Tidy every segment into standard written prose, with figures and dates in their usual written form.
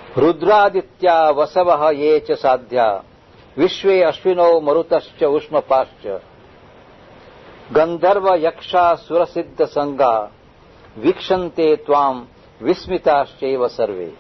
Rudraditya vasavaha ye cha sadhya Vishve ashvino marutascha ushmapascha Gandharva yaksha surasiddha sangha Vikshante tvam vismitascheva sarve.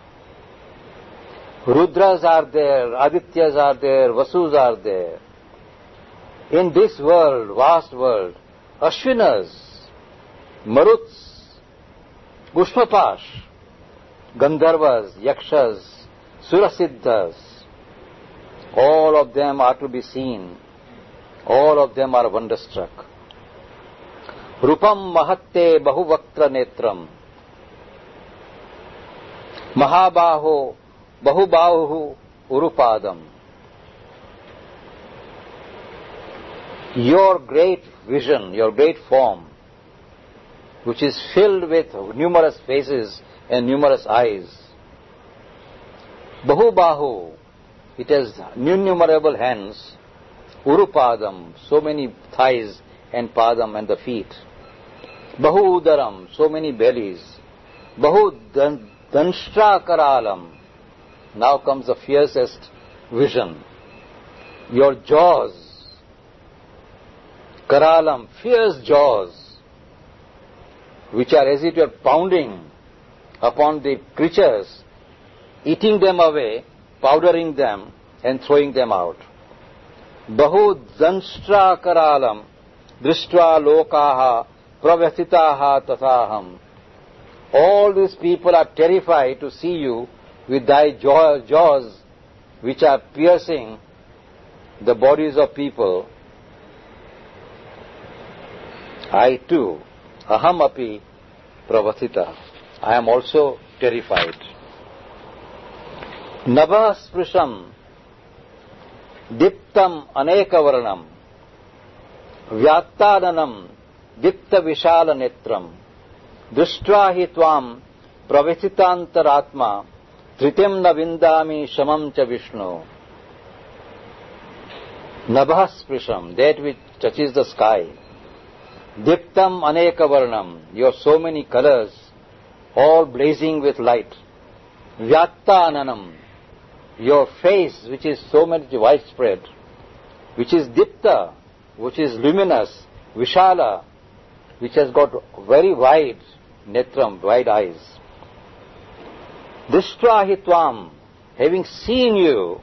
Rudras are there, Adityas are there, Vasus are there. In this world, vast world, Ashvinas, Maruts, Ushmapash, Gandharvas, Yakshas, Surasiddhas, all of them are to be seen. All of them are wonderstruck. Rupam mahatte bahuvaktra netram Mahabaho bahubahu urupadam. Your great vision, your great form, which is filled with numerous faces and numerous eyes. Bahubahu, it has innumerable hands. Urupadam, so many thighs and padam and the feet. Bahu udaram, so many bellies. Bahu danshtra karalam. Now comes the fiercest vision. Your jaws. Karalam, fierce jaws, which are as it were pounding upon the creatures, eating them away, powdering them and throwing them out. Bahu danshtra karalam drishtva lokaha pravyasitaha tathaham. All these people are terrified to see you with thy jaws which are piercing the bodies of people. I too, aham api pravasita, I am also terrified. Nabha sprisham diptam anekavarnam vyattananam dipta vishala netram drishtva hi tvam pravasitantaratma tritim na vindami shamam cha Vishnu. Nabha sprisham, that which touches the sky. Diptam anekavarnam, you have so many colors, all blazing with light. Vyattananam, your face which is so much widespread, which is dipta, which is luminous, vishala, which has got very wide netram, wide eyes. Drishtva hi tvam, having seen you,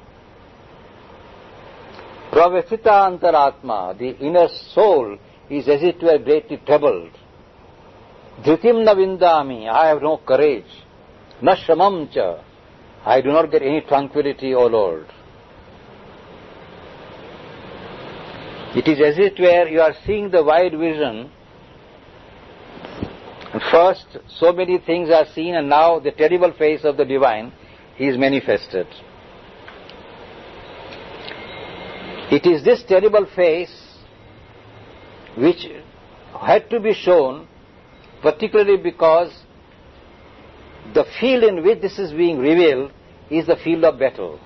pravasita antaratma, the inner soul is as it were greatly troubled. Dhritim na vindami, I have no courage. Na shamam cha, I do not get any tranquility, O Lord. It is as it were you are seeing the wide vision. First, so many things are seen, and now the terrible face of the divine is manifested. It is this terrible face which had to be shown, particularly because the field in which this is being revealed is the field of battle.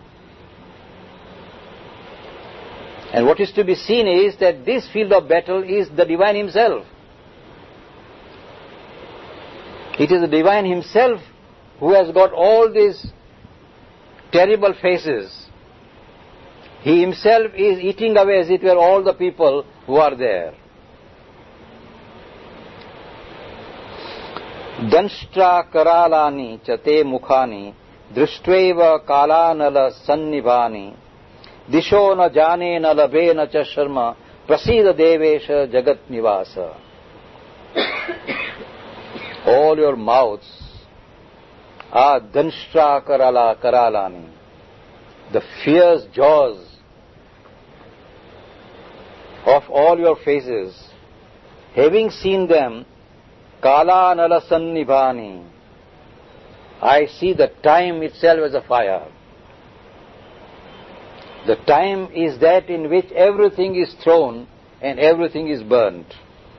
And what is to be seen is that this field of battle is the divine himself. It is the divine himself who has got all these terrible faces. He himself is eating away, as it were, all the people who are there. Danshtra karalani chate mukhani drishtva kalanala sannibhani disho na jane na labe na cha sharma prasida devesha jagat nivasa. All your mouths are danshtra karalani, the fierce jaws of all your faces. Having seen them, Kala nala sannibhani, I see the time itself as a fire. The time is that in which everything is thrown and everything is burnt.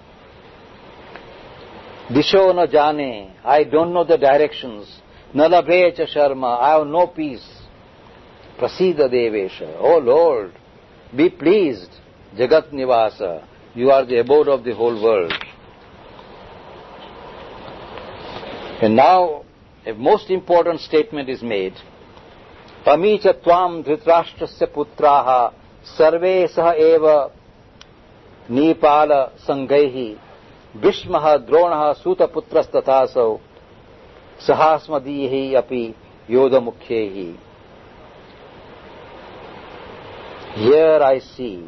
Disho na jane, I don't know the directions. Nalabhe cha sharma, I have no peace. Prasida devesha, O Lord, be pleased. Jagat nivasa, you are the abode of the whole world. And now a most important statement is made. Ami cha tvam dhritarashtrasya putraha sarve sah eva nipala sangaihi Bhishmaha Dronaha Sutaputras tathasau sahasmadihi api yodamukhehi. Here I see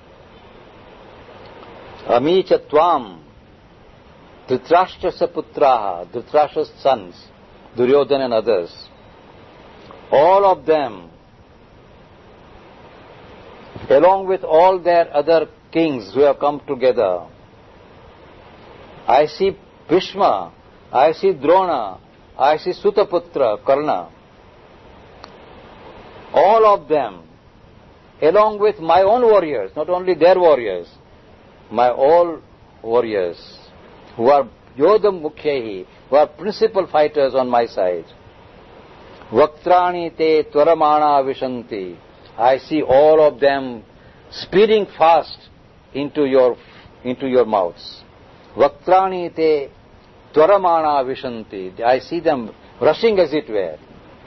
Ami cha tvam Dhritarashtrasya putraha, Dhritarashtra's sons, Duryodhana and others, all of them, along with all their other kings who have come together. I see Bhishma, I see Drona, I see Sutaputra, Karna. All of them, along with my own warriors, not only their warriors, my all warriors, who are Yodam Mukhyahi, who are principal fighters on my side. Vaktrani te tvaramana vishanti. I see all of them speeding fast into your mouths. Vaktrani te tvaramana vishanti. I see them rushing as it were.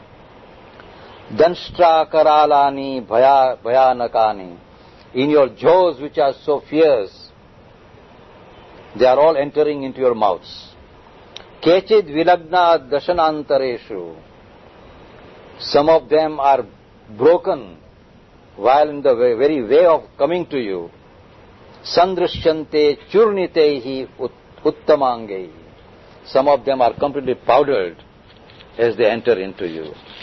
Danshtra karalani bhayanakani. In your jaws which are so fierce, they are all entering into your mouths. Kechid vilagna dashanantareshu. Some of them are broken while in the very way of coming to you. Sandrishyante churnitehi uttamangehi. Some of them are completely powdered as they enter into you.